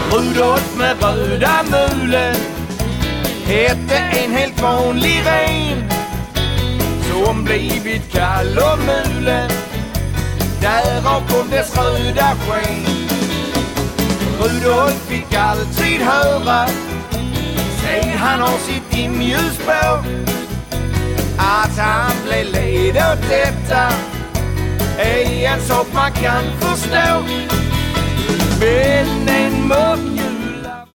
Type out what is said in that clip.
Rudolf med röda mulen hette en helt vanlig ren som blivit kall och mulen, därav kom dess röda sken. Rudolf fick alltid höra, sen han har sitt inljusspår, att han blev led åt detta är en sak man kan förstå. Men en mörk